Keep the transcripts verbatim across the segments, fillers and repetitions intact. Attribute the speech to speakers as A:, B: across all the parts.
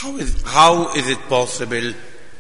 A: How is, how is it possible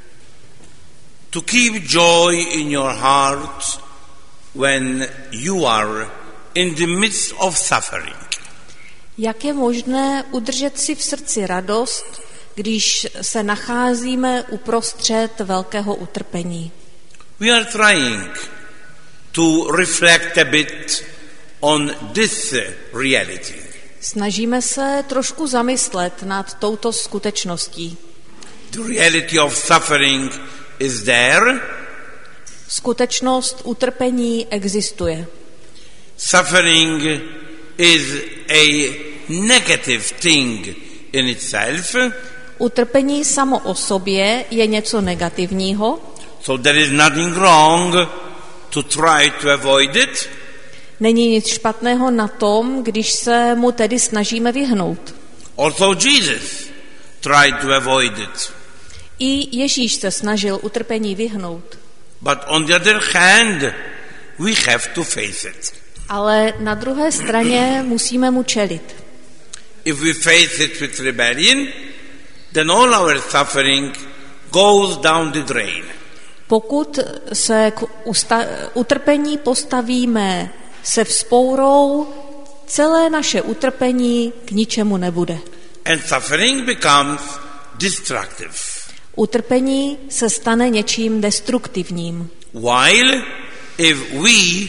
A: to keep joy in your heart when you are in the midst of suffering?
B: Jak je možné udržet si v srdci radost, když se nacházíme uprostřed velkého utrpení?
A: We are trying to reflect a bit on this reality.
B: Snažíme se trošku zamyslet nad touto skutečností.
A: The reality of suffering is there.
B: Skutečnost utrpení existuje.
A: Suffering is a negative thing in itself.
B: Utrpení samo o sobě je něco negativního.
A: So there is nothing wrong to try to avoid it.
B: Není nic špatného na tom, když se mu tedy snažíme vyhnout.
A: Also Jesus tried to avoid it.
B: I Ježíš se snažil utrpení vyhnout.
A: But on the other hand, we have to face it.
B: Ale na druhé straně musíme mu čelit.
A: If we face it with rebellion, then all our suffering goes down the drain.
B: Pokud se k usta- utrpení postavíme se vzpourou, celé naše utrpení k ničemu nebude.
A: And suffering becomes destructive.
B: Utrpení se stane něčím destruktivním.
A: While if we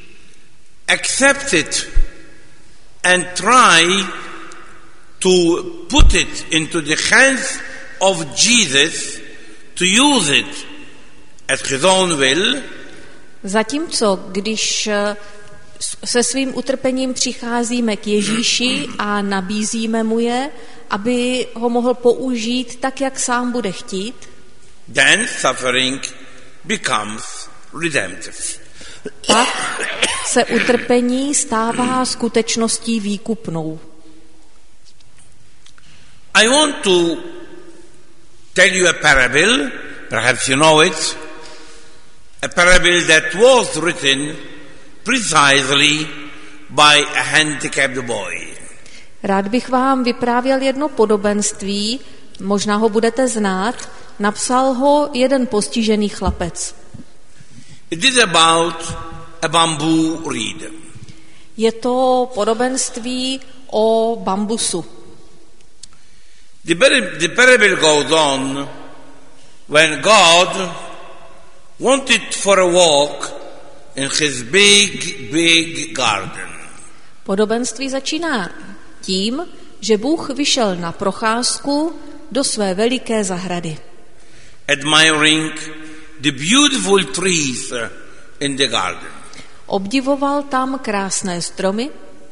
A: accept it and try to put it into the hands of Jesus to use it at his own will,
B: Zatímco, když se svým utrpením přicházíme k Ježíši a nabízíme mu je, aby ho mohl použít tak, jak sám bude chtít,
A: then suffering becomes redemptive.
B: pak se utrpení stává skutečností výkupnou.
A: I want to tell you a parable, perhaps you know it, a parable that was written precisely by a handicapped boy.
B: Rád bych vám vyprávěl jedno podobenství, možná ho budete znát, napsal ho jeden postižený chlapec.
A: It is about a bamboo reed.
B: Je to podobenství o bambusu.
A: The, the parable goes on when God wanted for a walk in his big, big garden.
B: Podobenství začíná tím, že Bůh vyšel na procházku do své veliké zahrady.
A: Admiring the beautiful trees in the garden.
B: Obdivoval tam krásné stromy.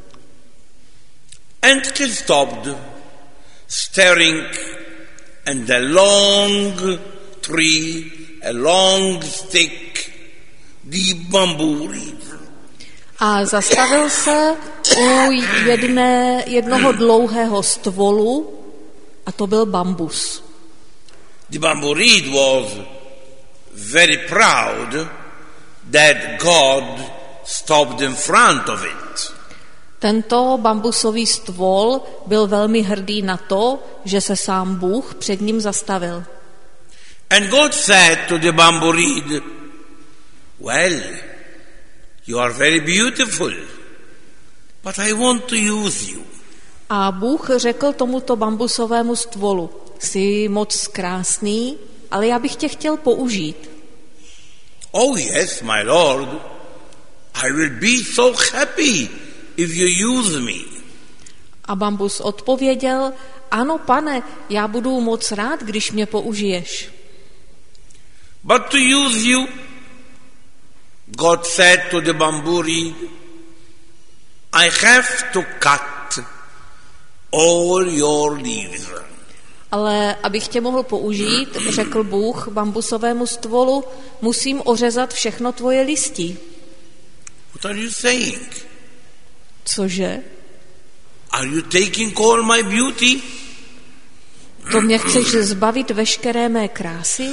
A: And he stopped, staring at the long tree, a long stick, the bamboo reed.
B: A zastavil se u jedné, jednoho dlouhého stvolu, a to byl bambus.
A: The bamboo reed was very proud that God stopped in front of it.
B: Tento bambusový stvol byl velmi hrdý na to, že se sám Bůh před ním zastavil.
A: And God said to the bamboo reed, well, you are very beautiful, but I want to use you.
B: A Bůh řekl tomuto bambusovému stvolu, jsi moc krásný, ale já bych tě chtěl použít.
A: Oh yes, my Lord, I will be so happy if you use me.
B: A bambus odpověděl, ano, pane, já budu moc rád, když mě použiješ.
A: But to use you, God said to the bamboo reed, I have to cut all your leaves.
B: Ale abych tě mohl použít, řekl Bůh bambusovému stvolu, musím ořezat všechno tvoje listí.
A: What are you saying?
B: Cože?
A: Are you taking all my beauty?
B: To mě chceš zbavit veškeré mé krásy?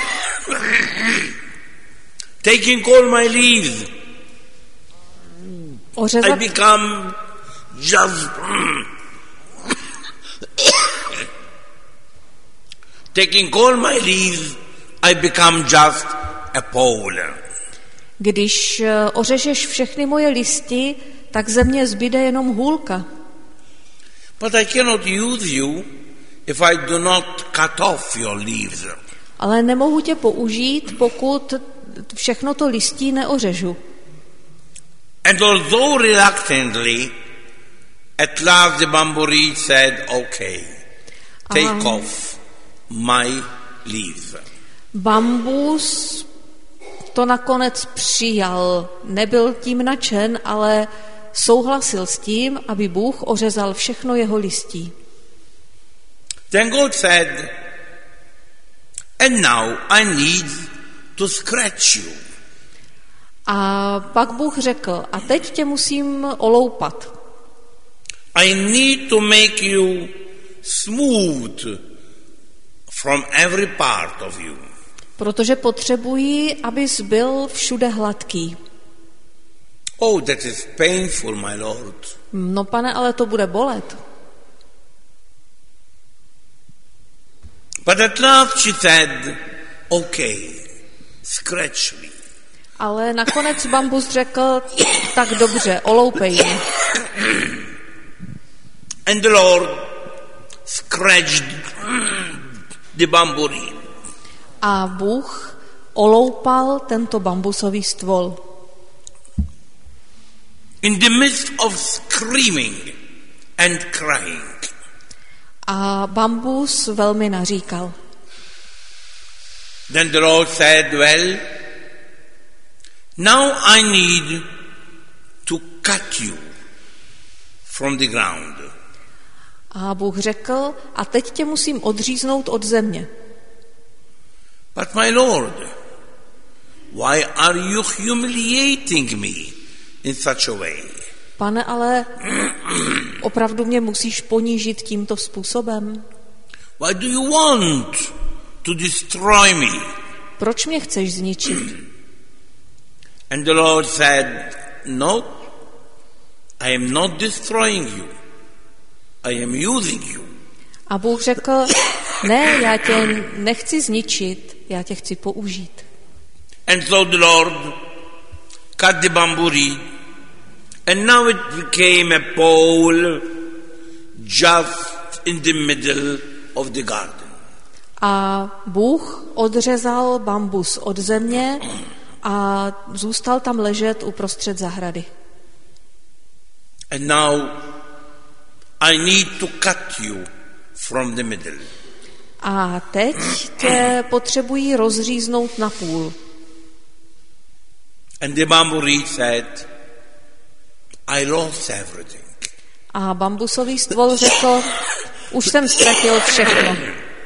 A: Taking all my leaves.
B: Ořezat...
A: I become just taking all my leaves, I become just a pole.
B: Když ořežeš všechny moje listy, tak ze mě zbyde jenom hůlka.
A: But I cannot use you if I do not cut off your leaves.
B: Ale nemohu tě použít, pokud všechno to listí neořežu.
A: And although reluctantly, at last the bamboo reed said, okay, take
B: Aha.
A: off my leaves.
B: Bambus to nakonec přijal. Nebyl tím nadšen, ale souhlasil s tím, aby Bůh ořezal všechno jeho listí.
A: Then God said, and now I need to scratch you.
B: A pak Bůh řekl, a teď tě musím oloupat.
A: I need to make you smooth from every part of you.
B: Protože potřebuji, abys byl všude hladký.
A: Oh, that is painful, my Lord.
B: No pane, ale to bude bolet.
A: But at last she said, okay, scratch me.
B: Ale nakonec Bambus řekl, tak dobře, oloupej mě.
A: And the Lord scratched the bamboo reed.
B: A Bůh oloupal tento bambusový stvol.
A: In the midst of screaming and crying.
B: A bambus velmi naříkal.
A: Then the Lord said, well, now I need to cut you from the ground.
B: A Bůh řekl, a teď tě musím odříznout od země.
A: But my Lord, why are you humiliating me in such a way?
B: Pane, ale opravdu mě musíš ponížit tímto způsobem?
A: Why do you want to destroy me?
B: Proč mě chceš zničit?
A: And the Lord said, no, I am not destroying you. I am using you.
B: A Bůh řekl, ne, já tě nechci zničit, já tě chci použít.
A: And so the Lord cut the bamboo reed, and now it became a pole just in the middle of the garden.
B: A Bůh odřezal bambus od země a zůstal tam ležet uprostřed zahrady.
A: And now I need to cut you from the middle.
B: A teď tě potřebují rozříznout na půl.
A: And the bamboo reed said, I lost everything.
B: A bambusový stvol řekl, už jsem ztratil všechno.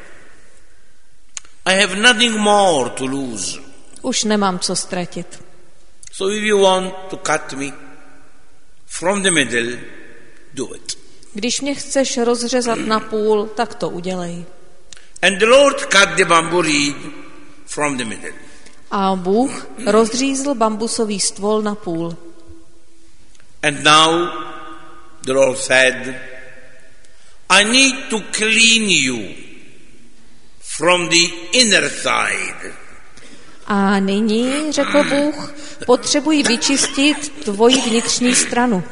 A: I have nothing more to lose.
B: Už nemám co ztratit.
A: So if you want to cut me from the middle, do it.
B: Když mě chceš rozřezat na půl, tak to udělej.
A: And the Lord cut the bamboo reed from the middle.
B: A Bůh rozřízl bambusový stvol na půl.
A: And now the Lord said, I need to clean you from the inner side.
B: A nyní, řekl Bůh, potřebuji vyčistit tvoji vnitřní stranu.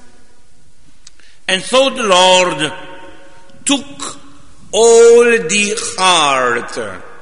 A: And so the Lord took all the heart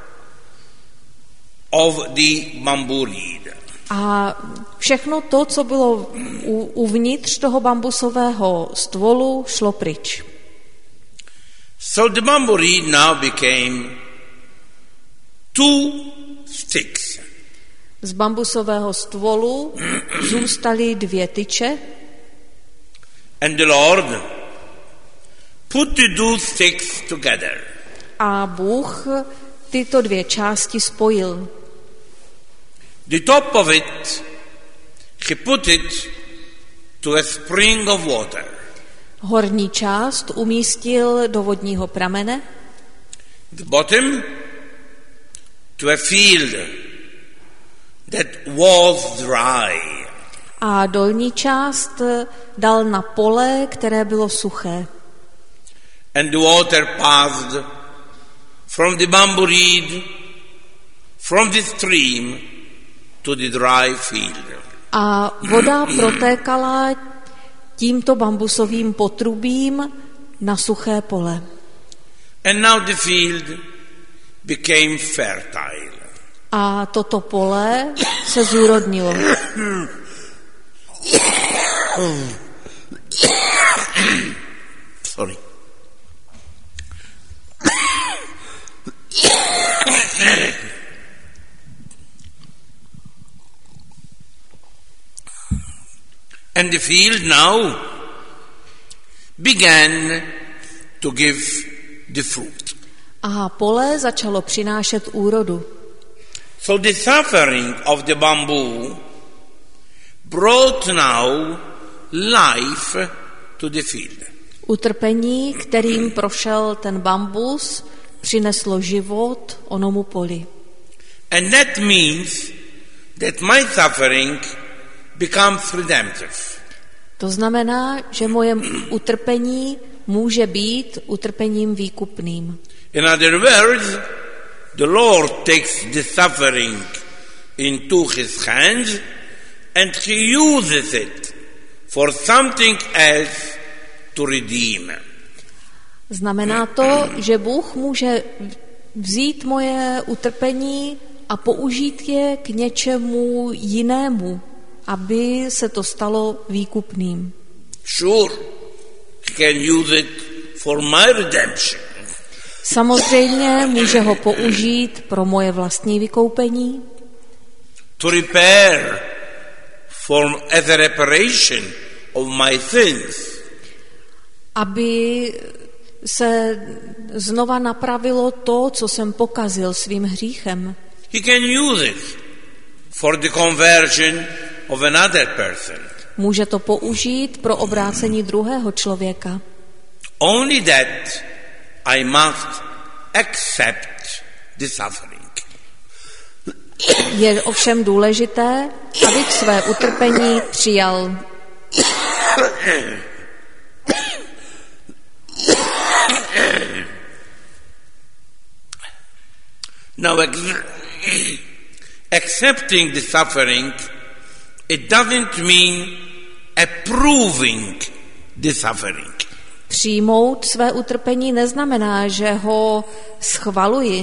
A: of the bamboo reed.
B: A všechno to, co bylo u, uvnitř toho bambusového stvolu, šlo pryč.
A: So the bamboo reed now became two sticks.
B: Z bambusového stvolu zůstaly dvě tyče.
A: And the Lord put the two sticks together.
B: A Bůh tyto dvě části spojil.
A: The top of it, he put it to a spring of water.
B: Horní část umístil do vodního pramene.
A: The bottom to a field that was dry.
B: A dolní část dal na pole, které bylo suché.
A: And the water passed from the bamboo reed, from the stream to the dry field.
B: A voda protékala tímto bambusovým potrubím na suché pole.
A: And now the field became fertile.
B: A toto pole se zúrodnilo.
A: Sorry. And the field now began to give the fruit.
B: A pole začalo přinášet úrodu.
A: So the suffering of the bamboo brought now life to the field.
B: Utrpení, kterým prošel ten bambus, přineslo život onomu poli.
A: And that means that my suffering becomes redemptive.
B: To znamená, že moje utrpení může být utrpením výkupným.
A: In other words, the Lord takes the suffering into his hands and he uses it for something else to redeem.
B: Znamená to, že Bůh může vzít moje utrpení a použít je k něčemu jinému, aby se to stalo výkupným.
A: Sure, he can use it for my redemption.
B: Samozřejmě může ho použít pro moje vlastní vykoupení.
A: To repair for as a reparation of my sins.
B: Aby se znova napravilo to, co jsem pokazil svým hříchem.
A: He can use it for the conversion of another person.
B: Může to použít pro obrácení druhého člověka.
A: Only that I must accept the suffering.
B: Je ovšem důležité, abych své utrpení přijal.
A: Now, accepting the suffering, it doesn't mean approving the suffering.
B: Přijmout své utrpení neznamená, že ho schvaluji.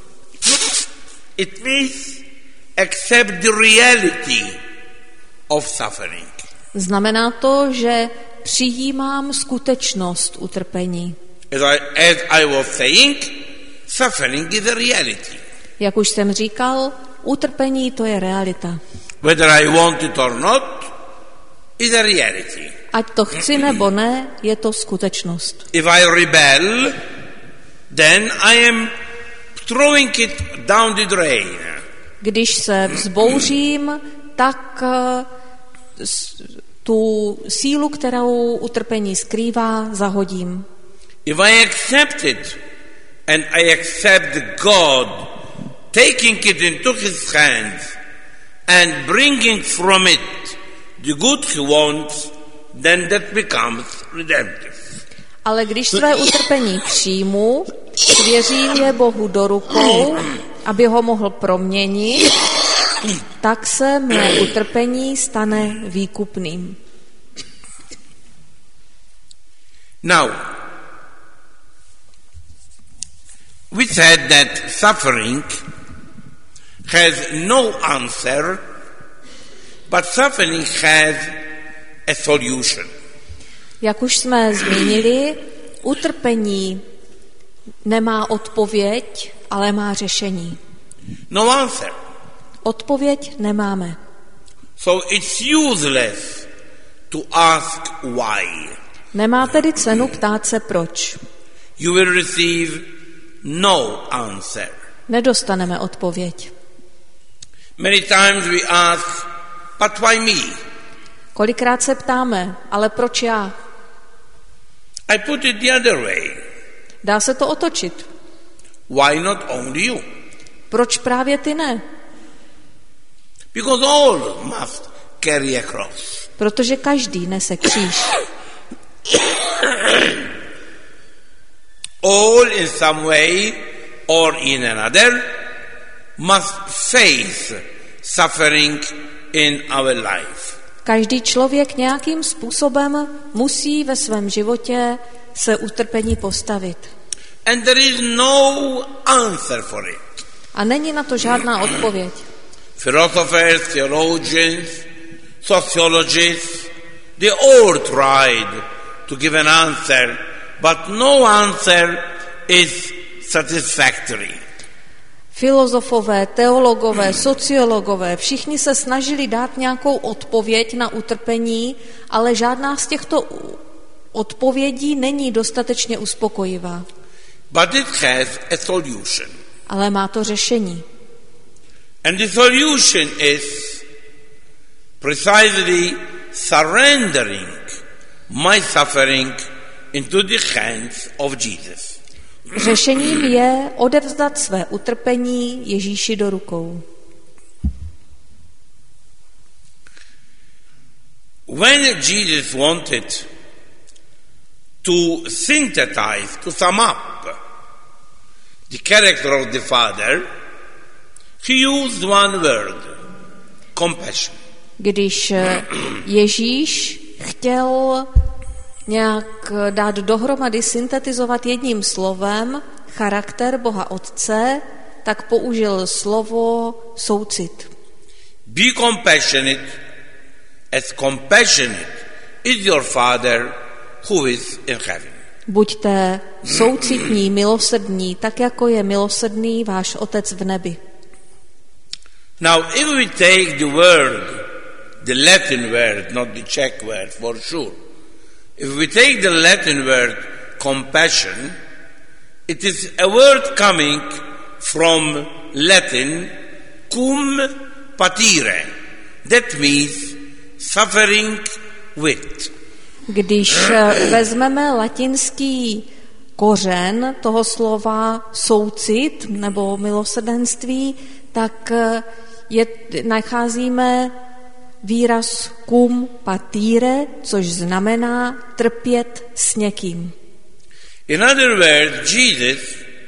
A: It means accept the reality of suffering.
B: Znamená to, že přijímám skutečnost utrpení.
A: As I, as I was saying, suffering is a reality.
B: Jak už jsem říkal, utrpení to je realita.
A: Whether I want it or not, is a reality.
B: Ať to chci nebo ne, je to skutečnost.
A: If I rebel, then I am throwing it down the drain.
B: Když se vzbouřím, tak tu sílu, kterou utrpení skrývá, zahodím.
A: If I accept it and I accept God taking it into his hands and bringing from it the good he wants, then that becomes redemptive.
B: Ale když své utrpení přijmu, svěřím je Bohu do rukou, aby ho mohl proměnit, tak se mé utrpení stane výkupným.
A: Now, we said that suffering has no answer, but suffering has a solution.
B: Jak už jsme zmínili, utrpení nemá odpověď, ale má řešení.
A: No answer.
B: Odpověď nemáme.
A: So it's useless to ask why.
B: Nemá tedy cenu ptát se proč.
A: You will receive no answer.
B: Nedostaneme odpověď.
A: Many times we ask, but why me?
B: Kolikrát se ptáme, ale proč já?
A: I put it the other way.
B: Dá se to otočit.
A: Why not only you?
B: Proč právě ty ne?
A: Because all must carry a cross.
B: Protože každý nese kříž.
A: All in some way or in another, must face suffering in our life.
B: Každý člověk nějakým způsobem musí ve svém životě se utrpení postavit.
A: And there is no answer for it.
B: A není na to žádná odpověď.
A: Philosophers, theologians, sociologists, they all tried to give an answer, but no answer is satisfactory.
B: Filozofové, teologové, sociologové, všichni se snažili dát nějakou odpověď na utrpení, ale žádná z těchto odpovědí není dostatečně uspokojivá.
A: But it has a solution.
B: Ale má to řešení.
A: And the solution is precisely surrendering my suffering into the hands of Jesus.
B: Řešením je odevzdat své utrpení Ježíši do rukou.
A: When Jesus wanted to synthesize, to sum up the character of the Father, he used one word, compassion.
B: Když Ježíš chtěl nějak dát dohromady, syntetizovat jedním slovem charakter Boha Otce, tak použil slovo soucit.
A: Be compassionate, as compassionate is your Father who is in heaven.
B: Buďte soucitní, milosrdní, tak jako je milosrdný váš Otec v nebi.
A: Now, if we take the word, the Latin word, not the Czech word for sure, if we take the Latin word compassion, it is a word coming from Latin cum patire. That means suffering with.
B: Když vezmeme latinský kořen toho slova soucit nebo milosrdenství, tak je, nacházíme výraz cum patire, což znamená trpět s někým.
A: In other words, Jesus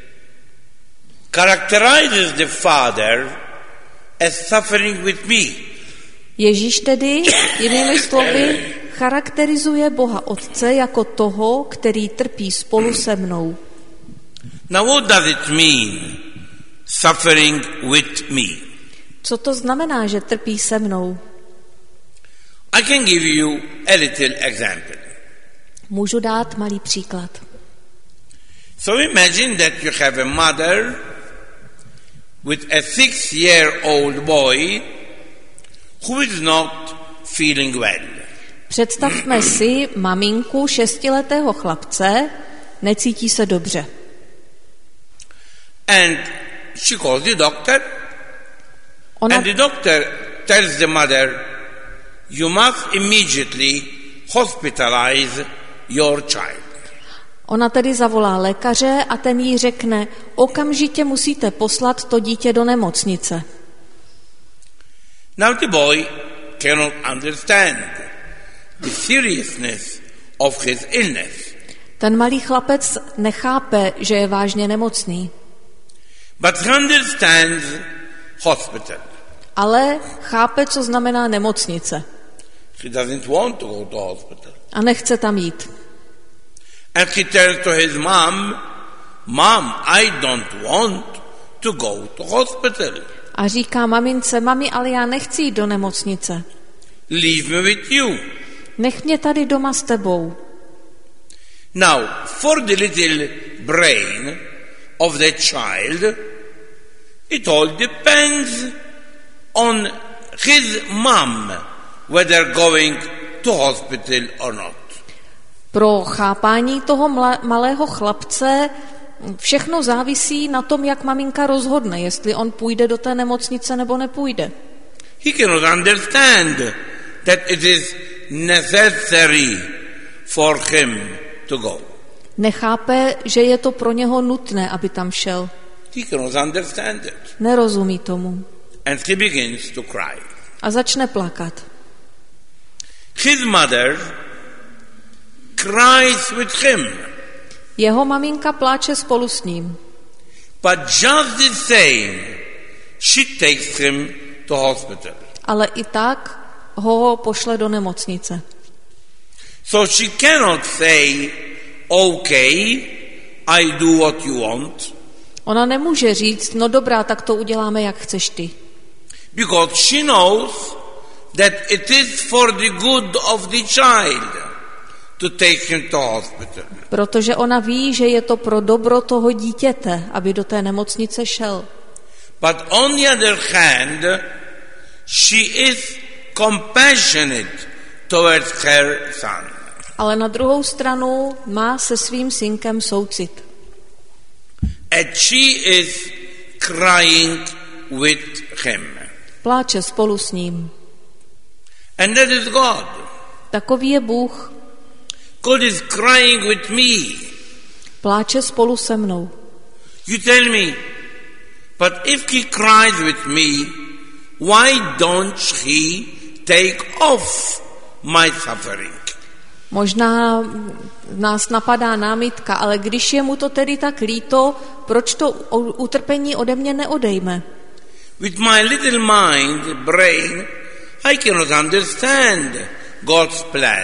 A: characterizes the Father as suffering with me.
B: Ježíš tedy, jinými slovy, charakterizuje Boha Otce jako toho, který trpí spolu se mnou.
A: Now what does it mean, suffering with me?
B: Co to znamená, že trpí se mnou?
A: I can give you a little example.
B: Můžu dát malý příklad.
A: So imagine that you have a mother with a six-year-old boy who is not feeling well.
B: Představme si maminku šestiletého chlapce, necítí se dobře.
A: And she calls the doctor,
B: Ona,
A: and the doctor tells the mother, you must immediately hospitalize your child.
B: ona tedy zavolá lékaře a ten jí řekne, okamžitě musíte poslat to dítě do nemocnice.
A: Now the boy cannot understand the seriousness of his illness.
B: Ten malý chlapec nechápe, že je vážně nemocný,
A: But he understands hospital.
B: ale chápe, co znamená nemocnice
A: He doesn't want to go to hospital.
B: a nechce tam jít.
A: And he tells to his mom, Mom, I don't want to go to hospital.
B: A říká mamince, mami, ale já nechci jít do nemocnice.
A: Leave me with you.
B: Nech mě tady doma s tebou.
A: Now, for the little brain of the child, it all depends on his mom whether going to hospital or not.
B: Pro chápání toho mla, malého chlapce všechno závisí na tom, jak maminka rozhodne, jestli on půjde do té nemocnice nebo nepůjde.
A: He cannot understand that it is necessary for him to go.
B: Nechápe, že je to pro něho nutné, aby tam šel.
A: He cannot understand it.
B: Nerozumí tomu.
A: And he begins to cry.
B: A začne plakat.
A: His mother cries with him.
B: Jeho maminka pláče spolu s ním.
A: But just the same, she takes him to hospital.
B: Ale i tak ho pošle do nemocnice.
A: So she cannot say, okay, I do what you want.
B: Ona nemůže říct, no dobrá, tak to uděláme, jak chceš ty.
A: Because she knows that it is for the good of the child to take him to hospital.
B: Protože ona ví, že je to pro dobro toho dítěte, aby do té nemocnice šel.
A: But on the other hand, she is compassionate towards her son.
B: Ale na druhou stranu má se svým synkem soucit.
A: And she is crying with him.
B: Pláče spolu s ním.
A: And that is God.
B: Takový je Bůh.
A: God is crying with me.
B: Pláče spolu se mnou.
A: You tell me, but if he cries with me, why don't he take off my suffering?
B: Možná nás napadá námitka, ale když je mu to tedy tak líto, proč to utrpení ode mě neodejme?
A: With my little mind, brain, I cannot understand God's plan.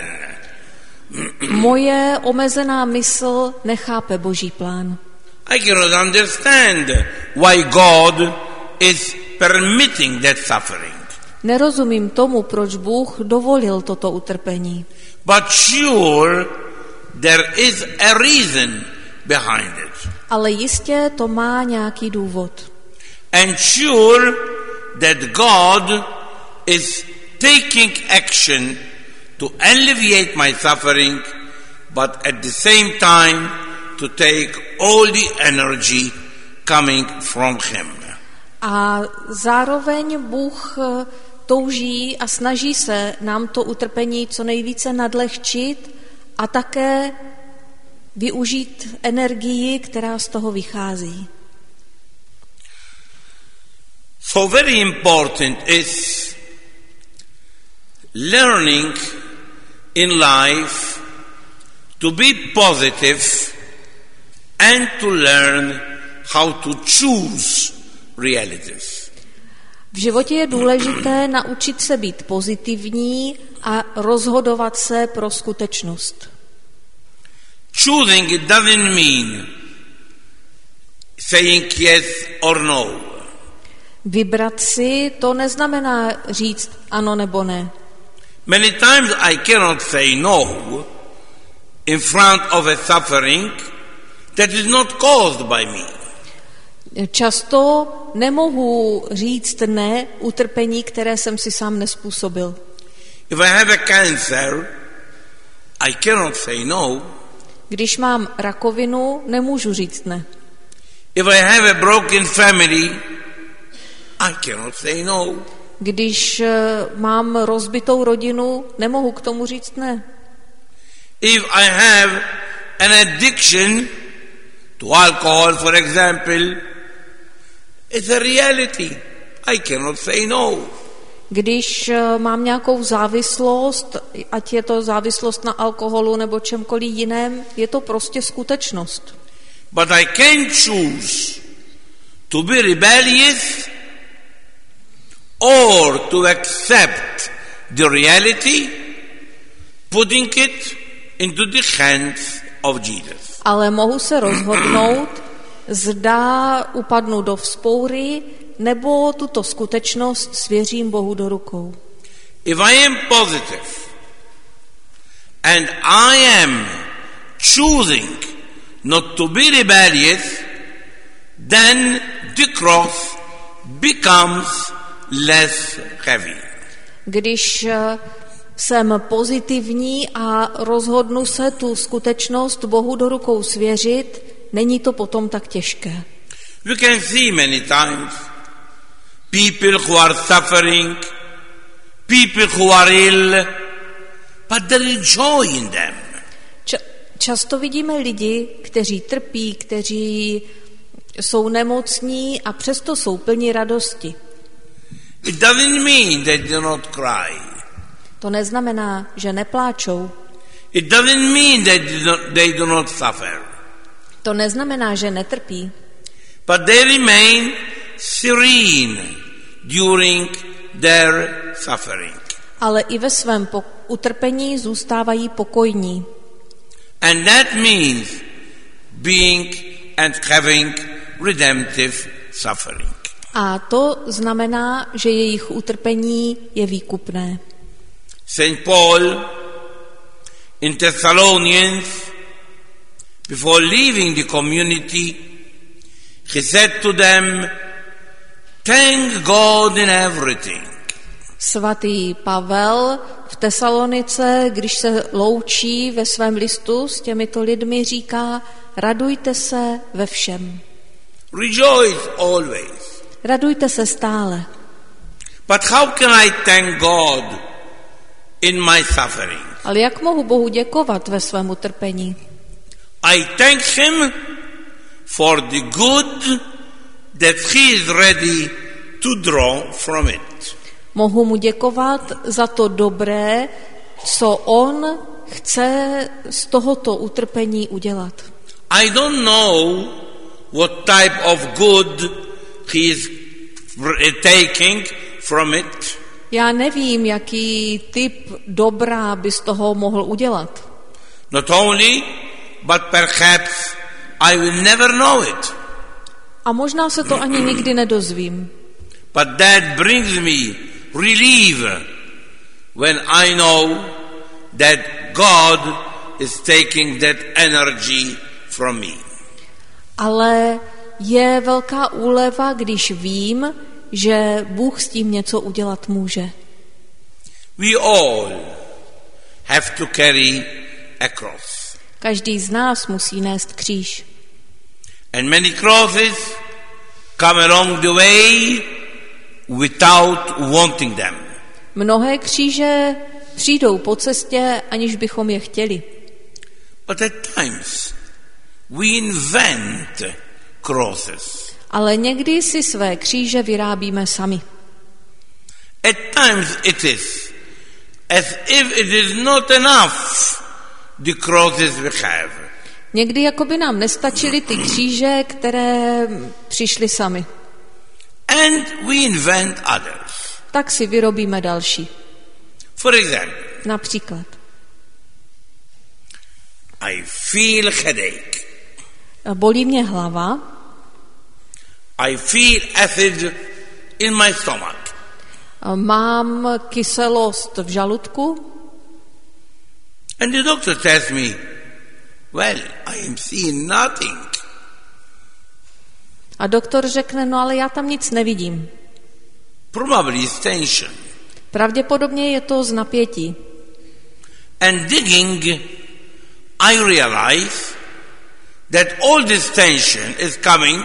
B: Moje omezená mysl nechápe Boží plán.
A: I cannot understand why God is permitting that suffering.
B: Nerozumím tomu, proč Bůh dovolil toto utrpení.
A: But sure, there is a reason behind it.
B: Ale jistě to má nějaký důvod.
A: And sure that God is taking action to alleviate my suffering, but at the same time to take all the energy coming from him.
B: A zároveň Bůh touží a snaží se nám to utrpení co nejvíce nadlehčit a také využít energii, která z toho vychází.
A: So very important is learning in life to be positive and to learn how to choose realities.
B: V životě je důležité naučit se být pozitivní a rozhodovat se pro skutečnost.
A: Choosing it doesn't mean saying yes or no.
B: Vybrat si to neznamená říct ano nebo ne.
A: Many times I cannot say no in front of a suffering that is not caused by me.
B: Často nemohu říct ne utrpení, které jsem si sám nezpůsobil.
A: If I have a cancer, I cannot say no.
B: Když mám rakovinu, nemůžu říct ne.
A: If I have a broken family, I cannot say no.
B: Když mám rozbitou rodinu, nemohu k tomu říct ne.
A: If I have an addiction to alcohol, for example, it's a reality. I cannot say no.
B: Když mám nějakou závislost, ať je to závislost na alkoholu nebo čemkoliv jiném, je to prostě skutečnost.
A: But I can choose to be rebellious or to accept the reality, putting it into the hands of Jesus.
B: Ale mohu se rozhodnout, zda upadnu do vzpoury, nebo tuto skutečnost svěřím Bohu do rukou.
A: If I am positive and I am choosing not to be rebellious, then the cross becomes less heavy.
B: Když jsem pozitivní a rozhodnu se tu skutečnost Bohu do rukou svěřit, není to potom tak těžké.
A: You can see many times people who are suffering, people who are ill, but there is joy in them.
B: Č- často vidíme lidi, kteří trpí, kteří jsou nemocní a přesto jsou plní radosti.
A: It doesn't mean they do not cry.
B: To neznamená, že nepláčou.
A: It doesn't mean that they do not, they do not suffer.
B: To neznamená, že netrpí.
A: but they remain serene during their suffering.
B: Ale i ve svém po- utrpení zůstávají pokojní.
A: And that means being and having redemptive suffering.
B: A to znamená, že jejich utrpení je výkupné.
A: Saint Paul in Thessalonians, before leaving the community, he said to them, thank God in everything.
B: Svatý Pavel v Tesalonice, když se loučí ve svém listu s těmito lidmi, říká, radujte se ve všem.
A: Rejoice always.
B: Radujte se stále.
A: But how can I thank God in my suffering?
B: Ale jak mohu Bohu děkovat ve svém utrpení?
A: I thank him for the good that he is ready to draw from it.
B: Mohu mu děkovat za to dobré, co on chce z tohoto utrpení udělat.
A: I don't know what type of good he is taking from it.
B: Já nevím, jaký typ dobra by z toho mohl udělat.
A: Not only, but perhaps I will never know it.
B: A možná se to ani nikdy nedozvím.
A: But that brings me relief when I know that God is taking that energy from me.
B: Ale je velká úleva, když vím, že Bůh s tím něco udělat může.
A: We all have to carry a cross.
B: Každý z nás musí nést kříž.
A: And many crosses come along the way without wanting them.
B: Mnohé kříže přijdou po cestě, aniž bychom je chtěli.
A: But at times we invent crosses.
B: Ale někdy si své kříže vyrábíme sami.
A: At times it is as if it is not enough the crosses we have.
B: Někdy jako by nám nestačily ty kříže, které přišly sami.
A: And we invent others.
B: Tak si vyrobíme další.
A: For example,
B: Například.
A: I feel headache.
B: Bolí mě hlava.
A: I feel acid in my stomach.
B: Mám kyselost v žaludku.
A: And the doctor tells me, well, I am seeing nothing.
B: A doktor řekne, no ale já tam nic nevidím.
A: Probably it's tension.
B: Pravděpodobně je to z napětí.
A: And digging, I realize that all this tension is coming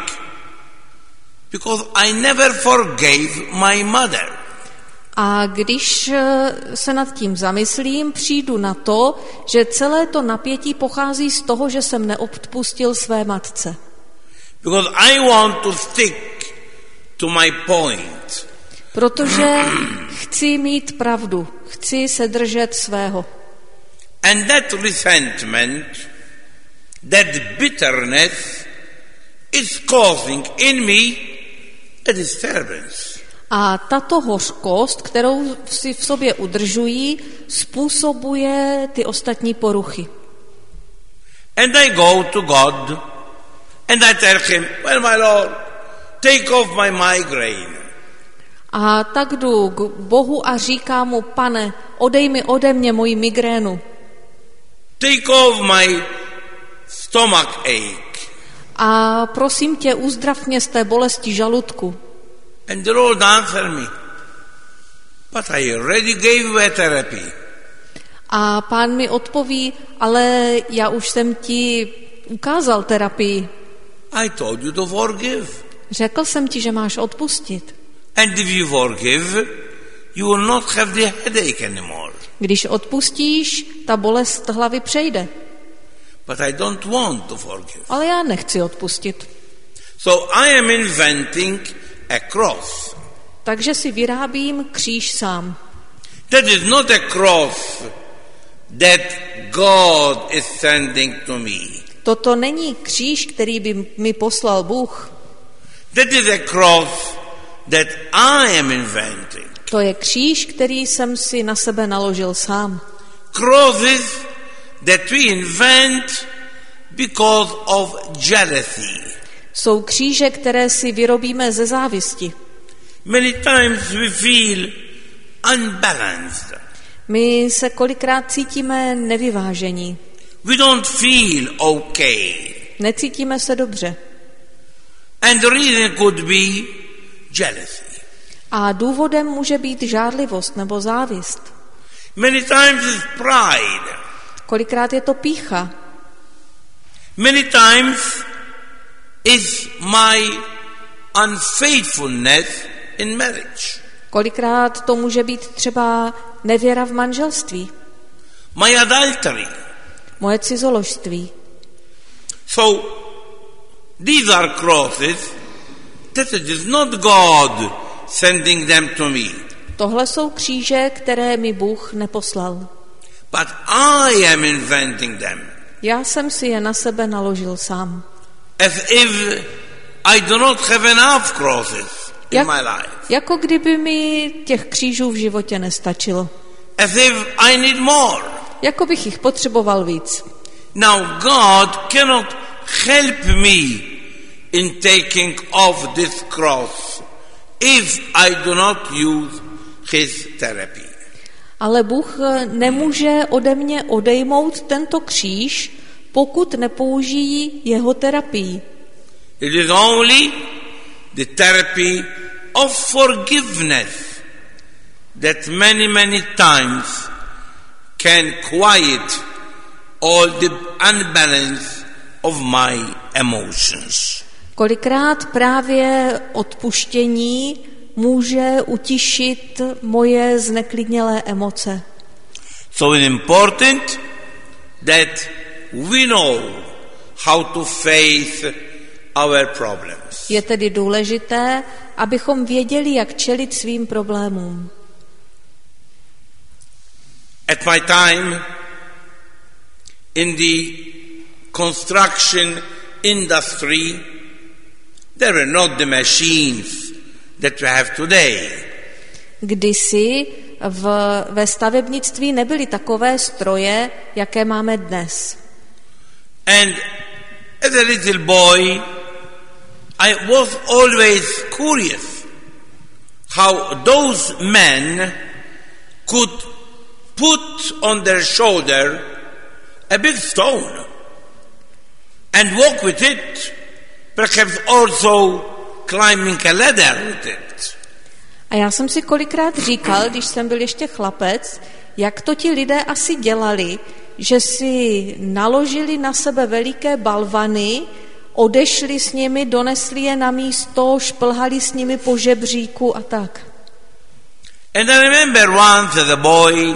A: because I never forgave my mother.
B: A když se nad tím zamyslím, přijdu na to, že celé to napětí pochází z toho, že jsem neodpustil své matce.
A: Because I want to stick to my point.
B: Protože chci mít pravdu, chci se držet svého.
A: And that resentment, that bitterness is causing in me a disturbance.
B: A tato hořkost, kterou si v sobě udržují, způsobuje ty ostatní poruchy.
A: And I go to God and I tell him, well, my Lord, take off my migraine.
B: A tak jdu k Bohu a říkám mu, pane, odej mi ode mě moji migrénu.
A: Take off my stomach ache.
B: A prosím tě, uzdrav mě z té bolesti žaludku.
A: And the Lord answered me, but I already gave you a therapy.
B: A pán mi odpoví, ale já už jsem ti ukázal terapii.
A: I told you to forgive.
B: Řekl jsem ti, že máš odpustit.
A: And if you forgive, you will not have the headache anymore.
B: Když odpustíš, ta bolest hlavy přejde.
A: But I don't want to forgive.
B: Ale já nechci odpustit.
A: So I am inventing a cross.
B: Takže si vyrábím kříž sám.
A: That is not a cross that God is sending to me.
B: Toto není kříž, který by mi poslal Bůh.
A: That is a cross that I am inventing.
B: To je kříž, který jsem si na sebe naložil sám.
A: Crosses that we invent because of jealousy.
B: Jsou kříže, které si vyrobíme ze závisti.
A: Many times we feel unbalanced.
B: My se kolikrát cítíme nevyvážení.
A: We don't feel okay.
B: Necítíme se dobře.
A: And the reason could be jealousy.
B: A důvodem může být žárlivost nebo závist.
A: Many times it's pride.
B: Kolikrát je to pýcha.
A: Many times is my unfaithfulness in marriage.
B: Kolikrát to může být třeba nevěra v manželství.
A: My adultery.
B: Moje cizoložství.
A: So these are crosses that it is not God sending them to me.
B: Tohle jsou kříže, které mi Bůh neposlal.
A: But I am inventing them.
B: Já jsem si je na sebe naložil sám.
A: As if I do not have enough crosses in
B: Jak,
A: my life.
B: jako kdyby mi těch křížů v životě nestačilo.
A: As if I need more.
B: Jako bych jich potřeboval víc.
A: Now God cannot help me in taking off this cross if I do not use his therapy.
B: Ale Bůh nemůže ode mě odejmout tento kříž, pokud nepoužijí jeho terapii.
A: It is only the therapy of forgiveness that many, many times can quiet all the unbalance of my emotions.
B: Kolikrát právě odpuštění může utišit moje zneklidnělé emoce.
A: So it's important that we know how to face our problems.
B: Je tedy důležité, abychom věděli, jak čelit svým problémům.
A: At my time in the construction industry, there were not the machines that we have today.
B: Kdysi v, ve stavebnictví nebyly takové stroje, jaké máme dnes.
A: And as a little boy, I was always curious how those men could put on their shoulder a big stone and walk with it, perhaps also climbing a ladder with it.
B: A já jsem si kolikrát říkal, když jsem byl ještě chlapec, jak to ti lidé asi dělali, že si naložili na sebe veliké balvany, odešli s nimi, donesli je na místo, šplhali s nimi po žebříku a tak.
A: And I remember once as a boy,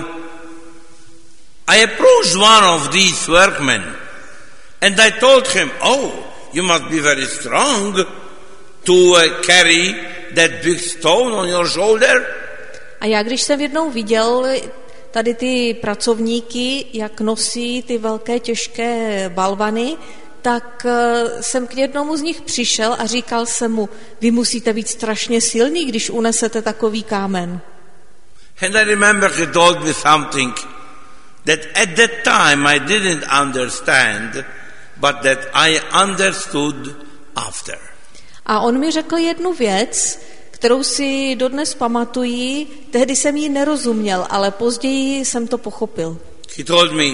A: I approached one of these workmen and I told him, oh, you must be very strong to uh, carry that big stone on your shoulder.
B: A já, když jsem jednou viděl tady ty pracovníky, jak nosí ty velké těžké balvany, tak jsem k jednomu z nich přišel a říkal jsem mu, vy musíte být strašně silný, když unesete takový kámen.
A: And I remember he told me something that at that time I didn't understand, but that I understood after.
B: A on mi řekl jednu věc, kterou si dodnes pamatuji, tehdy jsem ji nerozuměl, ale později jsem to pochopil.
A: He told me,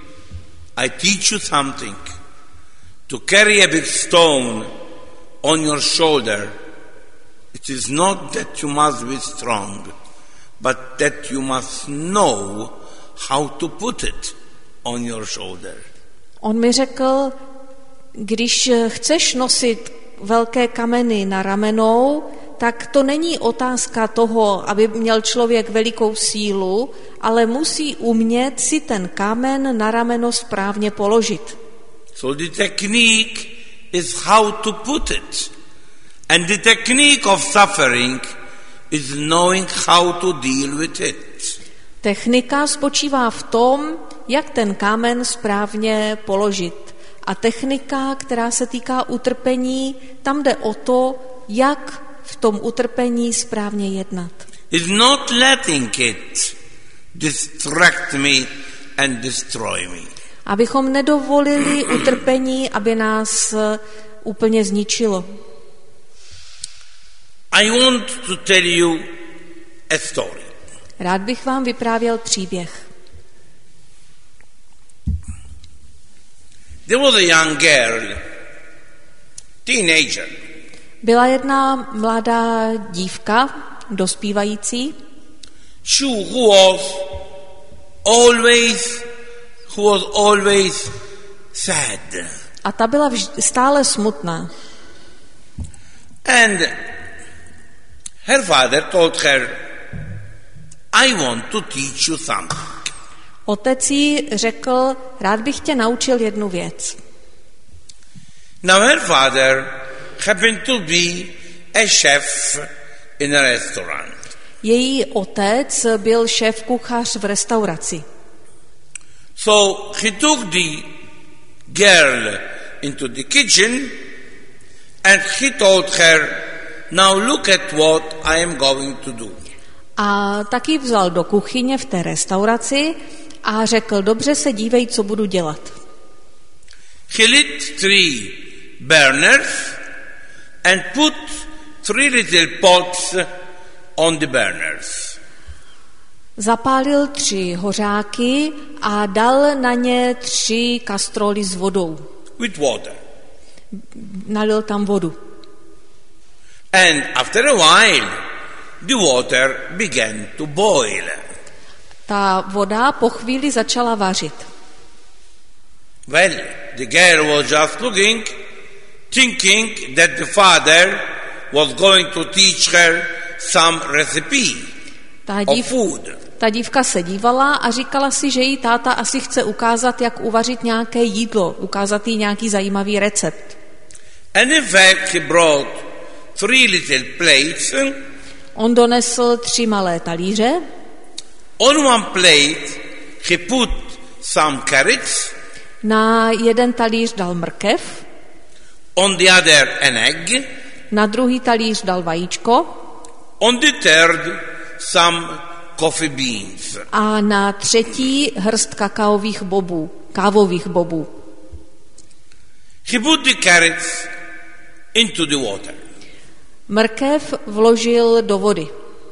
A: I teach you something. To carry a big stone on your shoulder, it is not that you must be strong, but that you must know how to put it on your shoulder.
B: On mi řekl, když chceš nosit velké kameny na ramenou, tak to není otázka toho, aby měl člověk velikou sílu, ale musí umět si ten kámen na rameno správně položit.
A: So the technique is how to put it. And the technique of suffering is knowing how to deal with it.
B: Technika spočívá v tom, jak ten kámen správně položit. A technika, která se týká utrpení, tam jde o to, jak v tom utrpení správně jednat.
A: Is not letting it distract me and destroy me.
B: Abychom nedovolili utrpení, aby nás úplně zničilo.
A: I want to tell you a story.
B: Rád bych vám vyprávěl příběh.
A: There was a young girl, teenager.
B: Byla jedna mladá dívka, dospívající.
A: She who was always, who was always sad.
B: A ta byla vž- stále smutná.
A: And her father told her, I want to teach you something.
B: Otec jí řekl, rád bych tě naučil jednu věc.
A: Now her father happened to be a chef in a restaurant.
B: Její otec byl šéfkuchař v restauraci.
A: So he took the girl into the kitchen and he told her, now look at what I am going to do.
B: A taky vzal do kuchyně v té restauraci a řekl, dobře se dívej, co budu dělat.
A: He lit three burners and put three little pots on the burners.
B: Zapálil tři hořáky a dal na ně tři kastroly s vodou.
A: With water.
B: Nalil tam vodu.
A: And after a while, the water began to boil.
B: Ta voda po chvíli začala vařit.
A: Well, the girl was just looking, thinking that the father was going to teach her some recipe
B: Ta,
A: of
B: dív,
A: food.
B: ta dívka se dívala a říkala si, že jí táta asi chce ukázat, jak uvařit nějaké jídlo, ukázat jí nějaký zajímavý recept.
A: And in fact, he brought three little plates.
B: On donesl tři malé talíře.
A: On one plate, he put some carrots.
B: Na jeden talíř dal mrkev,
A: On the other, an egg.
B: na druhý talíř dal vajíčko
A: On the third, some coffee beans.
B: a na třetí hrst kakaových bobů, kávových bobů.
A: He put the carrots into the water.
B: Mrkev vložil do vody.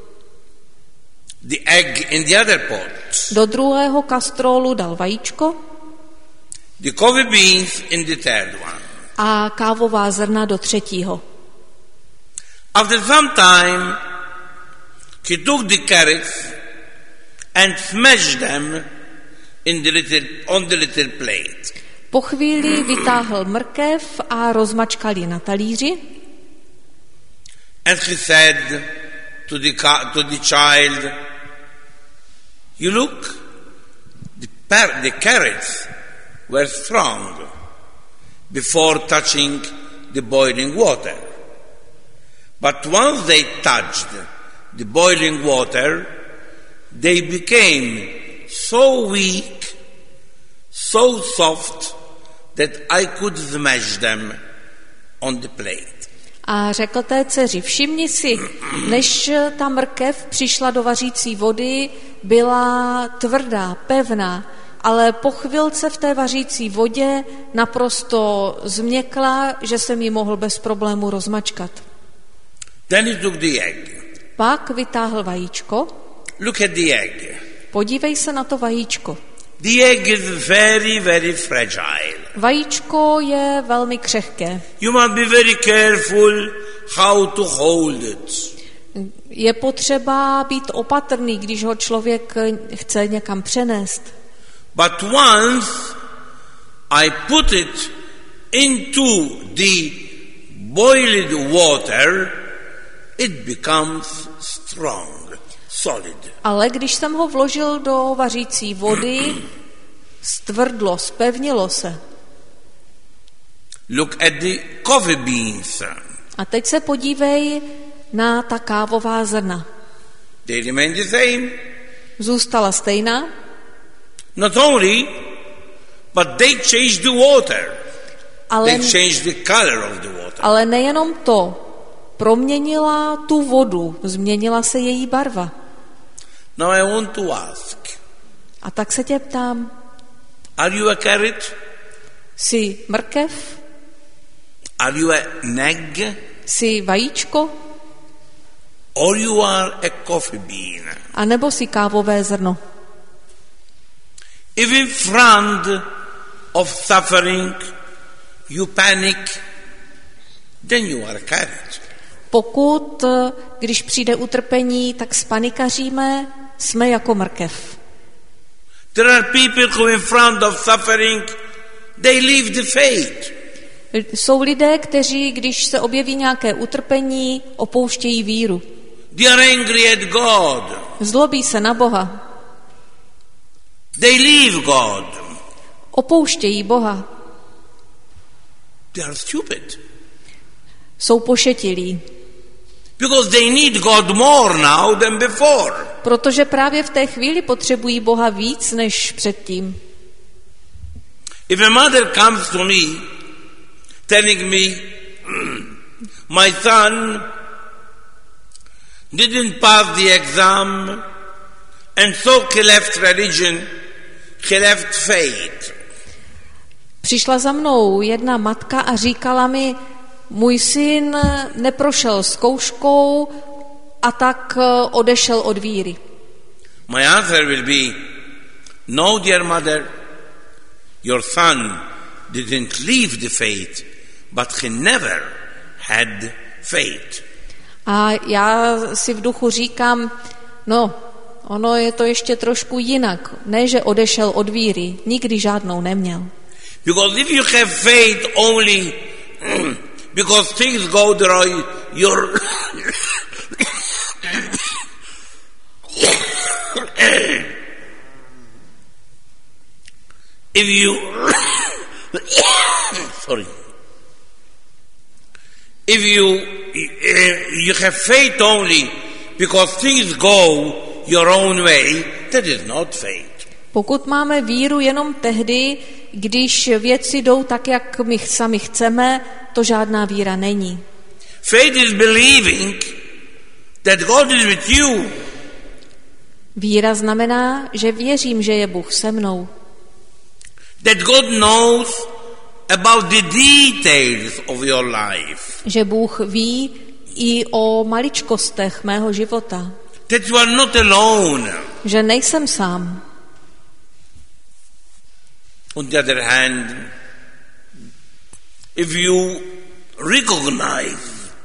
A: The egg in the other pot.
B: Do druhého kastrolu dal vajíčko
A: The coffee beans in the third one.
B: a kávová zrna do třetího.
A: After some time, he took the carrots and smashed them in the little, on the little plate.
B: Po chvíli vytáhl mrkev a rozmačkal ji na talíři
A: And he said to the, to the child, you look, the, par- the carrots were strong before touching the boiling water. But once they touched the boiling water, they became so weak, so soft, that I could smash them on the plate.
B: a řekl té dceři, všimni si, než ta mrkev přišla do vařící vody, byla tvrdá, pevná, ale po chvilce v té vařící vodě naprosto změkla, že jsem ji mohl bez problému rozmačkat.
A: Then he took the egg.
B: Pak vytáhl vajíčko.
A: Look at the egg.
B: Podívej se na to vajíčko.
A: The egg is very, very fragile.
B: Vajíčko je velmi křehké.
A: You must be very careful how to hold it.
B: Je potřeba být opatrný, když ho člověk chce někam přenést.
A: But once I put it into the boiled water, it becomes strong, solid.
B: Ale když jsem ho vložil do vařící vody, stvrdlo, spevnilo se.
A: Look at the coffee beans.
B: A teď se podívej na ta kávová zrna.
A: They remain the same.
B: Zůstala stejná,
A: Not only, but they changed the water.
B: ale,
A: They changed the color of the water.
B: ale nejenom to, proměnila tu vodu, změnila se její barva.
A: Now I want to ask,
B: A tak se tě ptám,
A: are you a carrot?
B: jsi mrkev?
A: Are you a egg?
B: Jsi vajíčko?
A: Or you are a coffee bean?
B: A nebo jsi kávové zrno?
A: If in front of suffering you panic, then you are a carrot.
B: Pokud, když přijde utrpení, tak spanikaříme, jsme jako mrkev.
A: There are people who in front of suffering, they leave the faith.
B: Jsou lidé, kteří, když se objeví nějaké utrpení, opouštějí víru.
A: They are angry at God.
B: Zlobí se na Boha.
A: They leave God.
B: Opouštějí Boha.
A: They are stupid.
B: Jsou pošetilí.
A: Because they need God more now than before.
B: Protože právě v té chvíli potřebují Boha víc než předtím.
A: If a mother comes to me telling me, my son didn't pass the exam and so he left religion, he left faith.
B: Přišla za mnou jedna matka a říkala mi, můj syn neprošel zkouškou a tak odešel od víry.
A: My answer will be, no, dear mother, your son didn't leave the faith, but he never had faith.
B: A já si v duchu říkám, no, ono je to ještě trošku jinak. Ne, že odešel od víry, nikdy žádnou neměl.
A: Because if you have faith only because things go wrong, you're if you sorry if you you have faith only because things go your own way, that is not faith.
B: Pokud máme víru jenom tehdy, když věci jdou tak, jak my sami chceme, to žádná víra není.
A: Faith is believing that God is with you.
B: Víra znamená, že věřím, že je Bůh se mnou.
A: That God knows about the details of your life.
B: Že Bůh ví i o maličkostech mého života.
A: That you are not alone.
B: Že nejsem sám.
A: On the other hand, if you recognize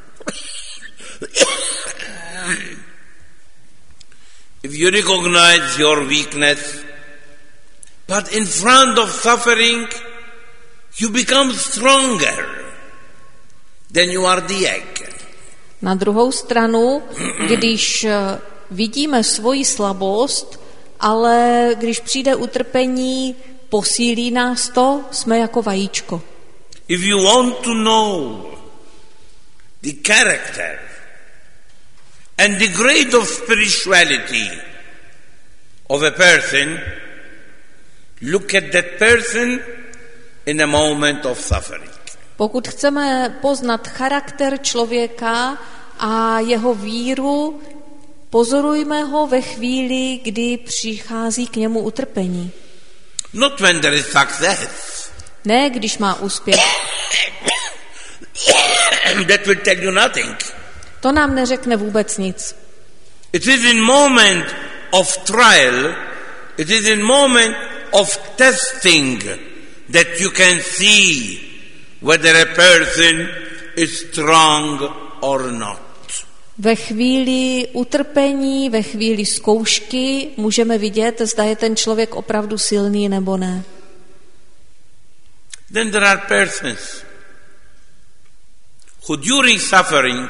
A: if you recognize your weakness, but in front of suffering, you become stronger than you are the egg.
B: Na druhou stranu, když vidíme svoji slabost, ale když přijde utrpení, posílí nás to, jsme jako vajíčko.
A: If you want to know the character and the grade of spirituality of a person, look at that person in a moment of suffering.
B: Pokud chceme poznat charakter člověka a jeho víru, pozorujme ho ve chvíli, kdy přichází k němu utrpení.
A: Not when there is success.
B: Ne, když má úspěch.
A: That will tell you nothing.
B: To nám neřekne vůbec nic.
A: It is in moment of trial, it is in moment of testing that you can see whether a person is strong or not.
B: Ve chvíli utrpení, ve chvíli zkoušky můžeme vidět, zda je ten člověk opravdu silný nebo ne.
A: Then there are persons who during suffering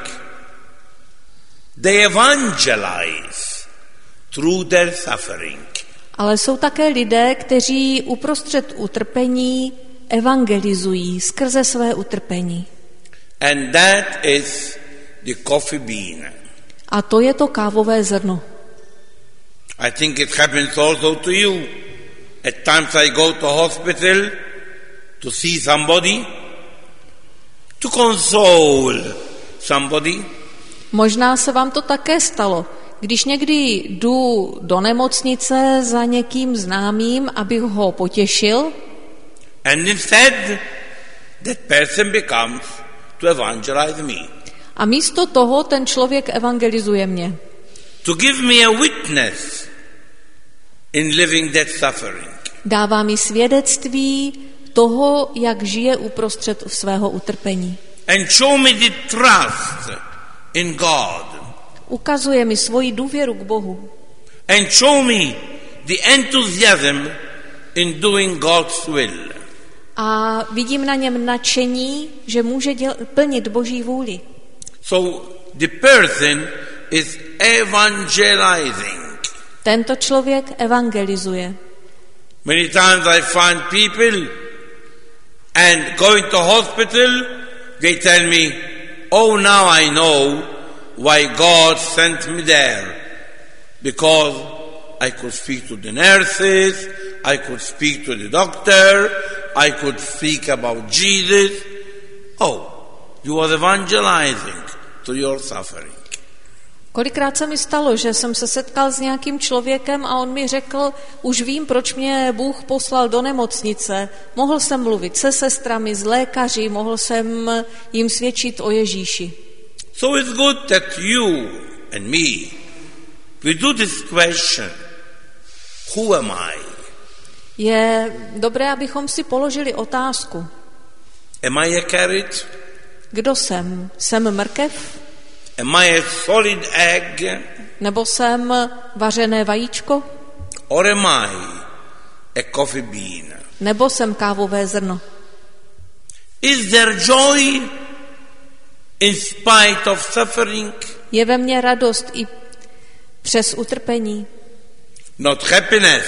A: they evangelize through their suffering.
B: Ale jsou také lidé, kteří uprostřed utrpení evangelizují skrze své utrpení.
A: And that is the coffee bean.
B: A to je to kávové zrno.
A: I think it happens also to you. At times I go to hospital to see somebody to console somebody,
B: Možná se vám to také stalo, když někdy jdu do nemocnice za někým známým, abych ho potěšil,
A: and instead that person becomes to evangelize me,
B: a místo toho ten člověk evangelizuje mě.
A: to give me a witness in living that suffering.
B: Dává mi svědectví toho, jak žije uprostřed svého utrpení.
A: And show me the trust in God.
B: Ukazuje mi svoji důvěru k Bohu.
A: And show me the enthusiasm in doing God's will.
B: A vidím na něm nadšení, že může děl- plnit Boží vůli.
A: So the person is evangelizing.
B: Tento člověk evangelizuje.
A: Many times I find people and going to hospital, they tell me, oh, now I know why God sent me there. Because I could speak to the nurses, I could speak to the doctor, I could speak about Jesus. Oh, you are evangelizing to your suffering.
B: Kolikrát se mi stalo, že jsem se setkal s nějakým člověkem a on mi řekl, už vím, proč mě Bůh poslal do nemocnice. Mohl jsem mluvit se sestrami, s lékaři, mohl jsem jim svědčit o Ježíši.
A: So it's good that you and me, we do this question, who am I?
B: Je dobré, abychom si položili otázku.
A: Am I a carrot?
B: Kdo jsem? Jsem mrkev?
A: Am I a solid egg?
B: Nebo jsem vařené vajíčko?
A: Or am I a coffee bean?
B: Nebo jsem kávové zrno?
A: Is there joy in spite of suffering?
B: Je ve mně radost i přes utrpení?
A: Not happiness.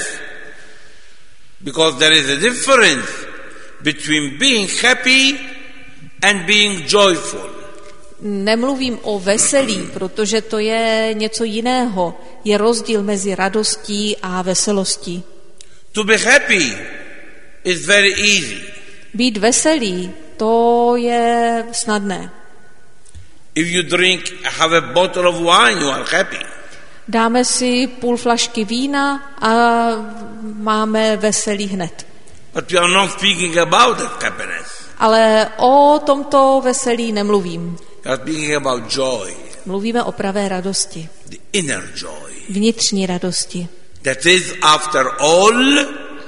A: Because there is a difference between being happy and being joyful.
B: Nemluvím o veselí, protože to je něco jiného. Je rozdíl mezi radostí a veselostí.
A: To be happy is very easy.
B: Být veselý, to je snadné.
A: If you drink, have a bottle of wine, you are happy.
B: Dáme si půl flašky vína a máme veselí hned.
A: But we are not speaking about that happiness.
B: Ale o tomto veselí nemluvím.
A: We are speaking about joy.
B: Mluvíme o pravé radosti.
A: The inner joy.
B: Vnitřní radosti.
A: That is, after all,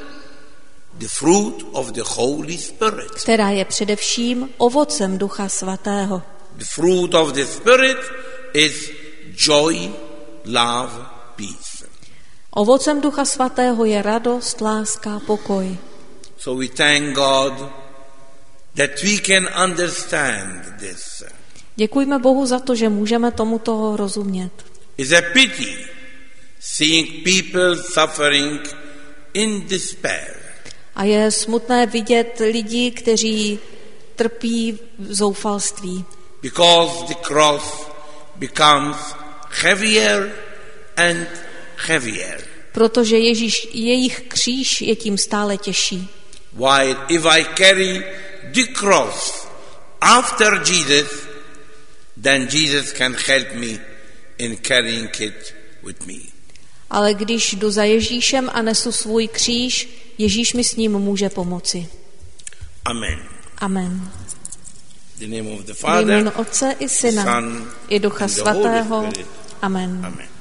A: the fruit of the Holy Spirit.
B: Která je především ovocem Ducha Svatého.
A: The fruit of the Spirit is joy, love, peace.
B: Ovocem Ducha Svatého je radost, láska, pokoj.
A: So we thank God that we can understand this.
B: Děkujme Bohu za to, že můžeme tomuto rozumět.
A: It's a pity seeing people suffering in despair.
B: A je smutné vidět lidi, kteří trpí v zoufalství.
A: Because the cross becomes heavier and heavier.
B: Protože Ježíš, jejich kříž je tím stále těžší.
A: While if I carry the cross after Jesus, then Jesus can help me in carrying it with me.
B: Ale když jdu za Ježíšem a nesu svůj kříž, Ježíš mi s ním může pomoci.
A: Amen.
B: Amen.
A: The name of the
B: V
A: Father,
B: jménu Otce i Syna
A: Son,
B: i Ducha
A: and the Holy
B: Svatého.
A: Spirit.
B: Amen.
A: Amen.